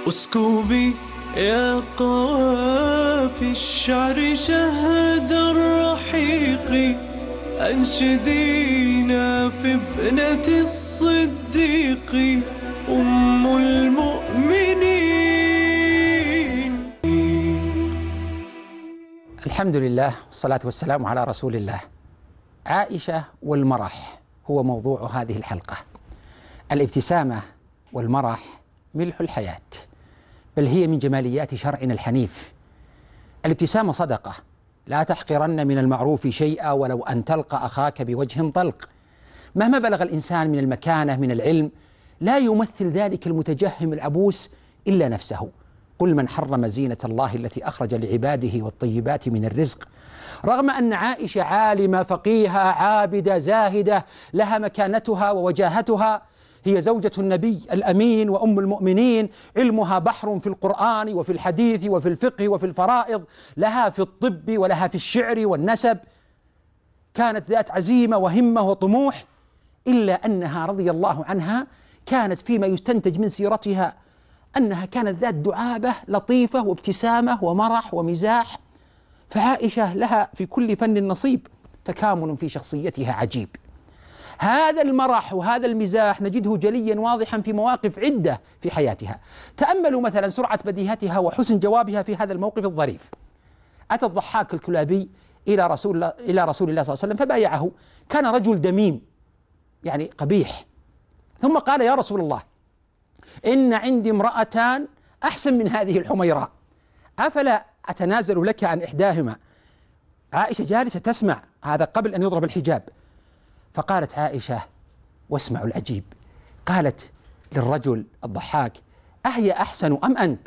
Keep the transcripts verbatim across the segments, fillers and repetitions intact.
اسكبي يا قوافي الشعر شهد الرحيق، أنشدينا في ابنة الصديق أم المؤمنين. الحمد لله والصلاة والسلام على رسول الله. عائشة والمرح هو موضوع هذه الحلقة. الابتسامة والمرح ملح الحياة، بل هي من جماليات شرعنا الحنيف. الابتسامة صدقة، لا تحقرن من المعروف شيئا ولو أن تلقى أخاك بوجه طلق. مهما بلغ الإنسان من المكانة من العلم، لا يمثل ذلك المتجهم العبوس إلا نفسه. قل من حرم زينة الله التي أخرج لعباده والطيبات من الرزق. رغم أن عائشة عالمة فقيهة عابدة زاهدة لها مكانتها ووجاهتها، هي زوجة النبي الأمين وأم المؤمنين، علمها بحر في القرآن وفي الحديث وفي الفقه وفي الفرائض، لها في الطب ولها في الشعر والنسب، كانت ذات عزيمة وهمة وطموح، إلا أنها رضي الله عنها كانت فيما يستنتج من سيرتها أنها كانت ذات دعابة لطيفة وابتسامة ومرح ومزاح. فعائشة لها في كل فن نصيب، تكامل في شخصيتها عجيب. هذا المرح وهذا المزاح نجده جليا واضحا في مواقف عدة في حياتها. تأملوا مثلا سرعة بديهتها وحسن جوابها في هذا الموقف الظريف. أتى الضحاك الكلابي إلى رسول الله إلى رسول الله صلى الله عليه وسلم فبايعه. كان رجل دميم يعني قبيح، ثم قال: يا رسول الله، إن عندي امرأتان أحسن من هذه الحميراء، أفلا أتنازل لك عن إحداهما؟ عائشة جالسة تسمع هذا قبل أن يضرب الحجاب. فقالت عائشة، واسمعوا العجيب، قالت للرجل الضحاك: أهي أحسن أم أنت؟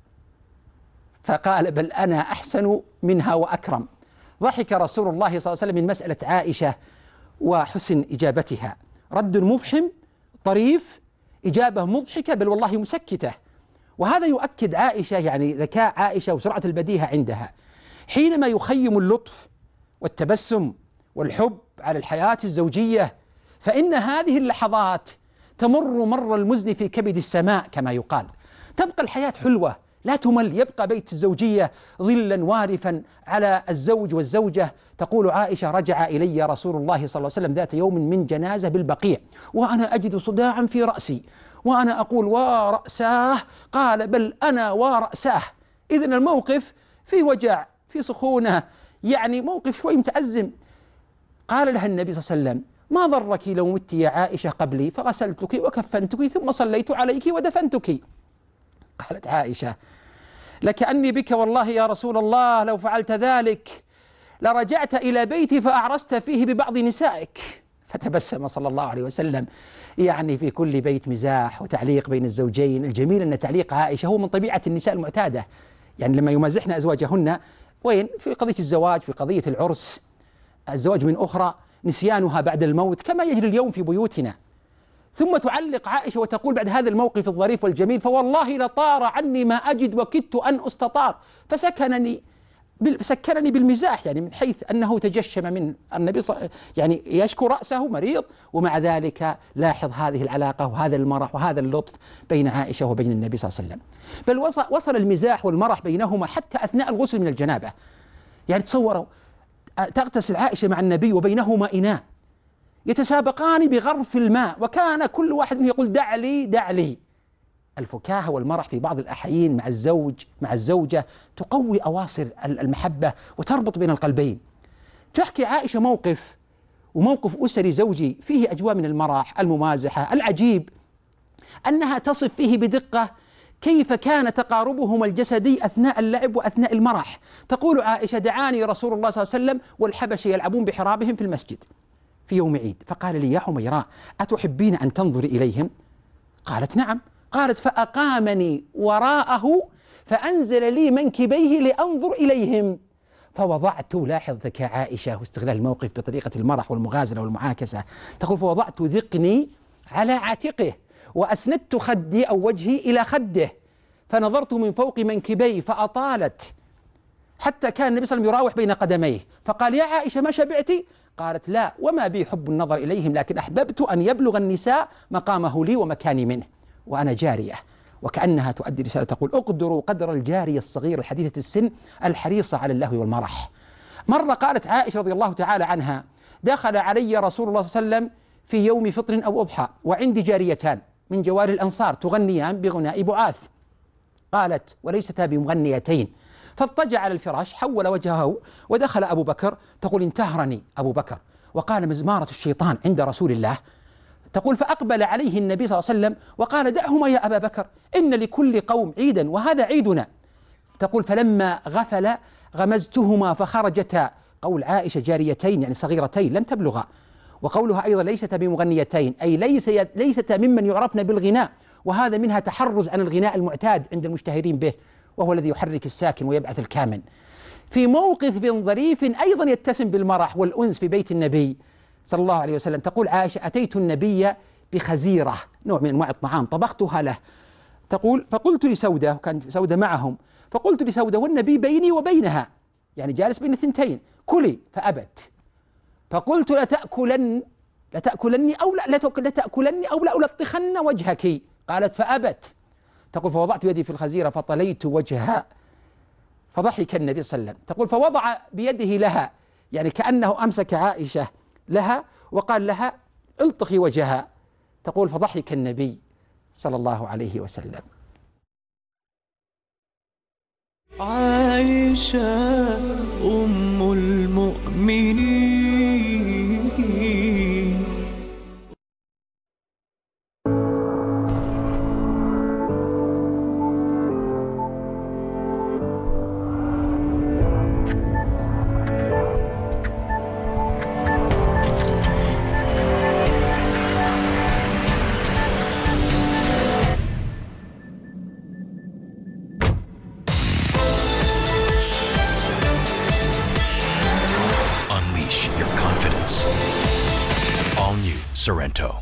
فقال: بل أنا أحسن منها وأكرم. ضحك رسول الله صلى الله عليه وسلم من مسألة عائشة وحسن إجابتها. رد مفحم طريف، إجابة مضحكة، بل والله مسكتة. وهذا يؤكد عائشة يعني ذكاء عائشة وسرعة البديهة عندها. حينما يخيم اللطف والتبسم والحب على الحياة الزوجية، فإن هذه اللحظات تمر مر المزن في كبد السماء كما يقال. تبقى الحياة حلوة لا تمل، يبقى بيت الزوجية ظلا وارفا على الزوج والزوجة. تقول عائشة: رجع إلي رسول الله صلى الله عليه وسلم ذات يوم من جنازة بالبقيع، وأنا أجد صداعا في رأسي، وأنا أقول: ورأساه، قال: بل أنا ورأساه. إذن الموقف في وجع، في سخونة، يعني موقف شوي متأزم. قال لها النبي صلى الله عليه وسلم: ما ضرك لو مت يا عائشة قبلي فغسلتك وكفنتك ثم صليت عليك ودفنتك؟ قالت عائشة: لكأني بك والله يا رسول الله لو فعلت ذلك لرجعت إلى بيتي فأعرست فيه ببعض نسائك. فتبسم صلى الله عليه وسلم. يعني في كل بيت مزاح وتعليق بين الزوجين. الجميل أن تعليق عائشة هو من طبيعة النساء المعتادة، يعني لما يمازحن أزواجهن وين في قضية الزواج، في قضية العرس، الزواج من أخرى، نسيانها بعد الموت كما يجري اليوم في بيوتنا. ثم تعلق عائشة وتقول بعد هذا الموقف الظريف والجميل: فوالله لطار عني ما أجد وكدت أن أستطار. فسكنني سكنني بالمزاح، يعني من حيث أنه تجشم من النبي يعني يشكو رأسه مريض، ومع ذلك لاحظ هذه العلاقة وهذا المرح وهذا اللطف بين عائشة وبين النبي صلى الله عليه وسلم. بل وصل المزاح والمرح بينهما حتى أثناء الغسل من الجنابة. يعني تصوروا تغتسل عائشة مع النبي وبينهما إناء، يتسابقان بغرف الماء، وكان كل واحد منهم يقول: دع لي دع لي. الفكاهة والمرح في بعض الأحيان مع الزوج مع الزوجة تقوي أواصر المحبة وتربط بين القلبين. تحكي عائشة موقف وموقف أسري زوجي فيه أجواء من المرح، الممازحة، العجيب أنها تصف فيه بدقة كيف كان تقاربهما الجسدي أثناء اللعب وأثناء المرح. تقول عائشة: دعاني رسول الله صلى الله عليه وسلم والحبش يلعبون بحرابهم في المسجد في يوم عيد، فقال لي: يا حميراء، أتحبين أن تنظر إليهم؟ قالت: نعم. قالت: فأقامني وراءه فأنزل لي منكبيه لأنظر إليهم، فوضعت، لاحظ ذكاء عائشة واستغلال الموقف بطريقة المرح والمغازلة والمعاكسة، تقول: فوضعت ذقني على عاتقه وأسندت خدي أو وجهي إلى خده فنظرت من فوق منكبيه فأطالت حتى كان النبي صلى الله عليه وسلم يراوح بين قدميه، فقال: يا عائشة ما شبعتي؟ قالت: لا، وما بي حب النظر إليهم، لكن أحببت أن يبلغ النساء مقامه لي ومكاني منه وأنا جارية. وكأنها تؤدي رسالة تقول اقدروا قدر الجارية الصغيرة الحديثة السن الحريصة على اللهو والمرح. مرة قالت عائشة رضي الله تعالى عنها دخل علي رسول الله صلى الله عليه وسلم في يوم فطر أو أضحى وعندي جاريتان من جواري الأنصار تغنيان بغناء بعاث. قالت وليستا بمغنيتين، فاضطجع على الفراش حول وجهه ودخل أبو بكر، تقول انتهرني أبو بكر وقال مزمارة الشيطان عند رسول الله. تقول فأقبل عليه النبي صلى الله عليه وسلم وقال دعهما يا أبا بكر إن لكل قوم عيدا وهذا عيدنا. تقول فلما غفل غمزتهما فخرجتا، قول عائشة جاريتين يعني صغيرتين لم تبلغا، وقولها أيضا ليستا بمغنيتين أي ليس ليستا ممن يعرفن بالغناء، وهذا منها تحرز عن الغناء المعتاد عند المشتهرين به وهو الذي يحرك الساكن ويبعث الكامن. في موقف ظريف أيضا يتسم بالمرح والأنس في بيت النبي صلى الله عليه وسلم، تقول عائشة أتيت النبي بخزيرة نوع من أنواع الطعام طبختها له. تقول فقلت لسودة، وكان سودة معهم، فقلت لسودة والنبي بيني وبينها يعني جالس بين الثنتين كلي، فأبت. فقلت لتأكلن لتأكلني أو لا لتأكلني أو لا ألطخن وجهك، قالت فأبت. تقول فوضعت يدي في الخزيرة فطليت وجهها فضحك النبي صلى الله عليه وسلم. تقول فوضع بيده لها يعني كأنه أمسك عائشة لها وقال لها الطخي وجهها. تقول فضحك النبي صلى الله عليه وسلم. عائشة أم المؤمنين. Sorrento.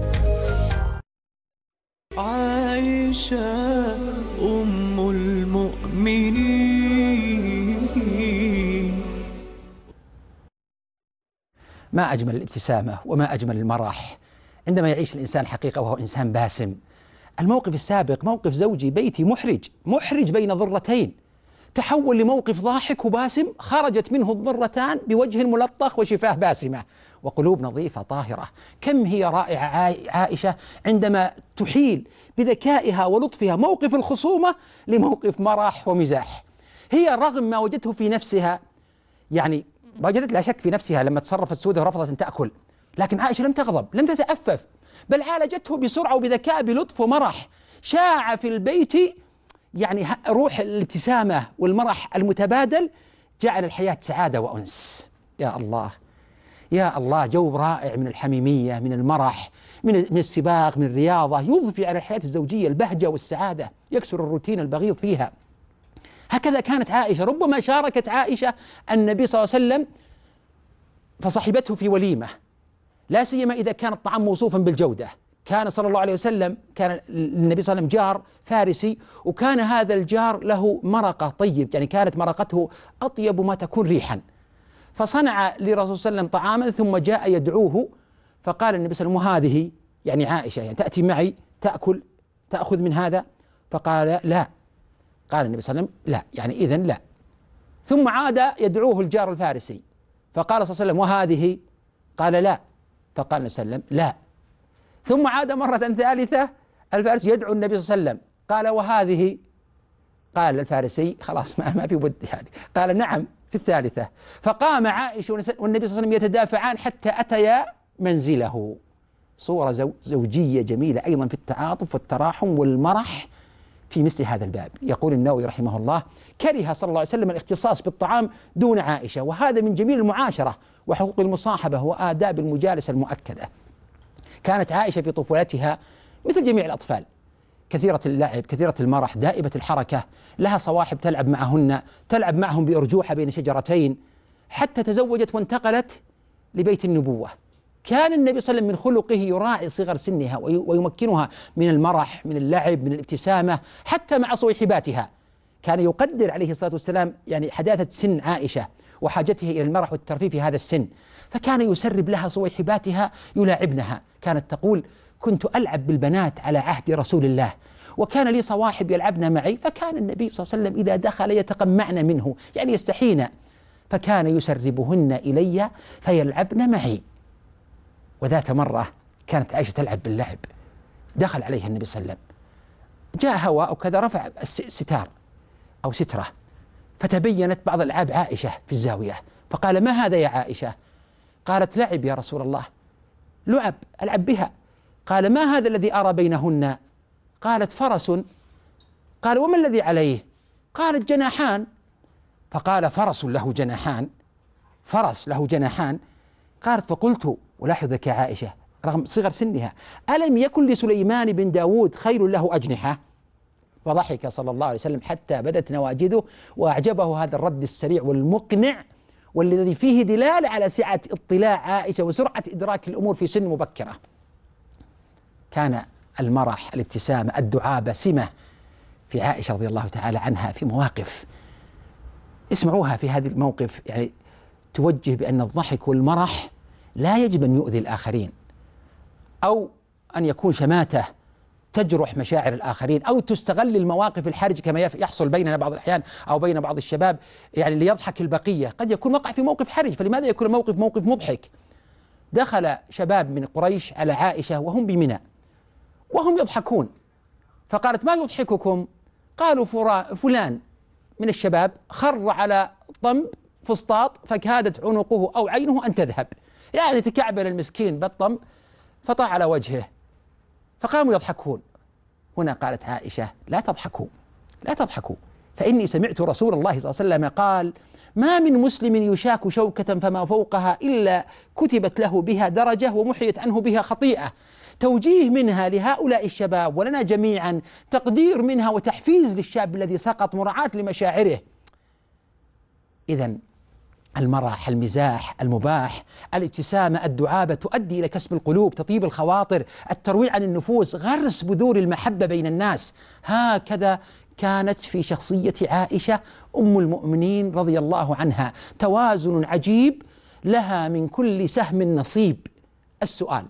عائشة أم المؤمنين. ما أجمل الابتسامة وما أجمل المرح عندما يعيش الإنسان حقيقة وهو إنسان باسم. الموقف السابق موقف زوجي بيتي محرج محرج بين ضرتين، تحول لموقف ضاحك وباسم، خرجت منه الضرتان بوجه ملطخ وشفاه باسمة وقلوب نظيفة طاهرة. كم هي رائعة عائشة عندما تحيل بذكائها ولطفها موقف الخصومة لموقف مرح ومزاح. هي رغم ما وجدته في نفسها يعني وجدت لا شك في نفسها لما تصرفت سودة ورفضت أن تأكل، لكن عائشة لم تغضب لم تتأفف، بل عالجته بسرعة وبذكاء بلطف ومرح. شاع في البيت يعني روح الابتسامة والمرح المتبادل، جعل الحياة سعادة وأنس. يا الله يا الله، جو رائع من الحميمية من المرح من من السباق من الرياضة، يضفي على الحياة الزوجية البهجة والسعادة، يكسر الروتين البغيض فيها. هكذا كانت عائشة. ربما شاركت عائشة النبي صلى الله عليه وسلم فصحبته في وليمة، لا سيما إذا كان الطعام موصوفا بالجودة. كان صلى الله عليه وسلم كان النبي صلى الله عليه وسلم جار فارسي، وكان هذا الجار له مرقة طيب، يعني كانت مرقته أطيب ما تكون ريحا. فصنع لرسول الله صلى الله عليه وسلم طعاما ثم جاء يدعوه، فقال النبي صلى الله عليه وسلم وهذه يعني عائشة يعني تأتي معي تأكل تأخذ من هذا؟ فقال لا. قال النبي صلى الله عليه وسلم لا يعني إذن لا. ثم عاد يدعوه الجار الفارسي، فقال صلى الله عليه وسلم وهذه؟ قال لا. فقال النبي صلى الله عليه وسلم لا. ثم عاد مرة ثالثة الفارسي يدعو النبي صلى الله عليه وسلم، قال وهذه؟ قال الفارسي خلاص ما, ما في بد يعني، قال نعم في الثالثة. فقام عائشة والنبي صلى الله عليه وسلم يتدافعان حتى أتيا منزله. صورة زوجية جميلة أيضا في التعاطف والتراحم والمرح في مثل هذا الباب. يقول النووي رحمه الله كره صلى الله عليه وسلم الاختصاص بالطعام دون عائشة، وهذا من جميل المعاشرة وحقوق المصاحبة وآداب المجالسة المؤكدة. كانت عائشة في طفولتها مثل جميع الأطفال، كثيرة اللعب كثيرة المرح دائبة الحركة، لها صواحب تلعب معهن، تلعب معهم بأرجوحة بين شجرتين، حتى تزوجت وانتقلت لبيت النبوة. كان النبي صلى الله عليه وسلم من خلقه يراعي صغر سنها ويمكنها من المرح من اللعب من الابتسامة حتى مع صويحباتها. كان يقدر عليه الصلاة والسلام يعني حداثة سن عائشة وحاجتها إلى المرح والترفيه في هذا السن، فكان يسرب لها صويحباتها يلاعبنها. كانت تقول كنت ألعب بالبنات على عهد رسول الله، وكان لي صواحب يلعبن معي، فكان النبي صلى الله عليه وسلم إذا دخل يتقمعن منه، يعني يستحين، فكان يسربهن إلي فيلعبن معي. وذات مرة كانت عائشة تلعب باللعب، دخل عليها النبي صلى الله عليه وسلم، جاء هواء وكذا، رفع الستار أو سترة، فتبينت بعض ألعاب عائشة في الزاوية، فقال: ما هذا يا عائشة؟ قالت: لعب يا رسول الله، لعب ألعب بها. قال: ما هذا الذي أرى بينهن؟ قالت: فرس. قال: وما الذي عليه؟ قالت: جناحان. فقال: فرس له جناحان؟ فرس له جناحان؟ قالت: فقلت، ولاحظك يا عائشة رغم صغر سنها: ألم يكن لسليمان بن داود خيل له أجنحة؟ فضحك صلى الله عليه وسلم حتى بدت نواجذه، وأعجبه هذا الرد السريع والمقنع، والذي فيه دلالة على سعة اطلاع عائشة وسرعة إدراك الأمور في سن مبكرة. كان المرح، الابتسامة، الدعابة سمة في عائشة رضي الله تعالى عنها في مواقف اسمعوها في هذا الموقف، يعني توجه بأن الضحك والمرح لا يجب أن يؤذي الآخرين، أو أن يكون شماتة تجرح مشاعر الآخرين، أو تستغل المواقف الحرجة كما يحصل بيننا بعض الأحيان أو بين بعض الشباب، يعني ليضحك البقية. قد يكون وقع في موقف حرج، فلماذا يكون الموقف موقف مضحك؟ دخل شباب من قريش على عائشة وهم بمنى وهم يضحكون، فقالت: ما يضحككم؟ قالوا: فلان من الشباب خر على طنب فسطاط فكادت عنقه أو عينه أن تذهب، يعني تكعبل المسكين بالطنب فطاع على وجهه، فقاموا يضحكون. هنا قالت عائشة: لا تضحكوا، لا تضحكوا، فإني سمعت رسول الله صلى الله عليه وسلم قال: ما من مسلم يشاك شوكة فما فوقها إلا كتبت له بها درجة ومحيت عنه بها خطيئة. توجيه منها لهؤلاء الشباب ولنا جميعا، تقدير منها وتحفيز للشاب الذي سقط، مراعاة لمشاعره. إذن المرح، المزاح، المباح، الابتسامة، الدعابة تؤدي إلى كسب القلوب، تطيب الخواطر، الترويع عن النفوس، غرس بذور المحبة بين الناس. هكذا كانت في شخصية عائشة أم المؤمنين رضي الله عنها، توازن عجيب، لها من كل سهم نصيب. السؤال: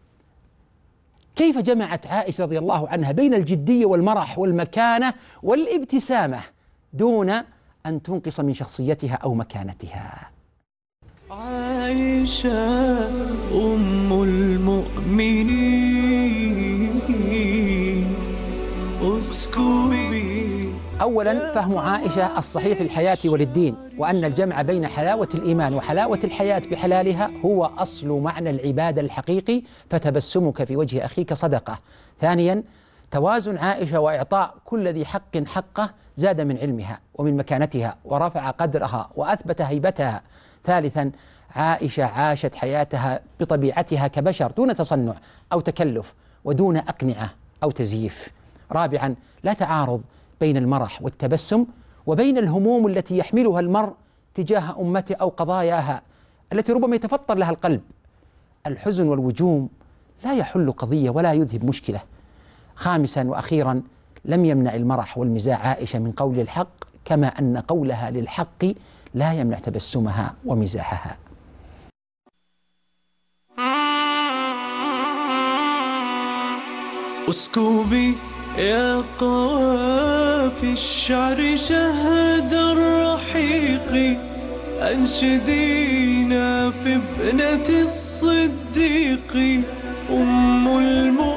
كيف جمعت عائشة رضي الله عنها بين الجدية والمرح والمكانة والابتسامة دون أن تنقص من شخصيتها أو مكانتها؟ عائشة أم المؤمنين اسكبي. أولا، فهم عائشة الصحيح للحياة وللدين، وأن الجمع بين حلاوة الإيمان وحلاوة الحياة بحلالها هو أصل معنى العبادة الحقيقي، فتبسمك في وجه أخيك صدقة. ثانيا، توازن عائشة وإعطاء كل ذي حق حقه زاد من علمها ومن مكانتها ورفع قدرها وأثبت هيبتها. ثالثا، عائشة عاشت حياتها بطبيعتها كبشر دون تصنع أو تكلف ودون أقنعة أو تزييف. رابعا، لا تعارض بين المرح والتبسم وبين الهموم التي يحملها المرء تجاه أمته أو قضاياها التي ربما يتفطر لها القلب. الحزن والوجوم لا يحل قضية ولا يذهب مشكلة. خامسا وأخيرا، لم يمنع المرح والمزاح عائشة من قول الحق، كما أن قولها للحق لا يمنع تبسمها ومزاحها. اسكبي يا قوافي الشعر شهد الرحيق، أنشدينا في ابنة الصديق أم المؤمنين.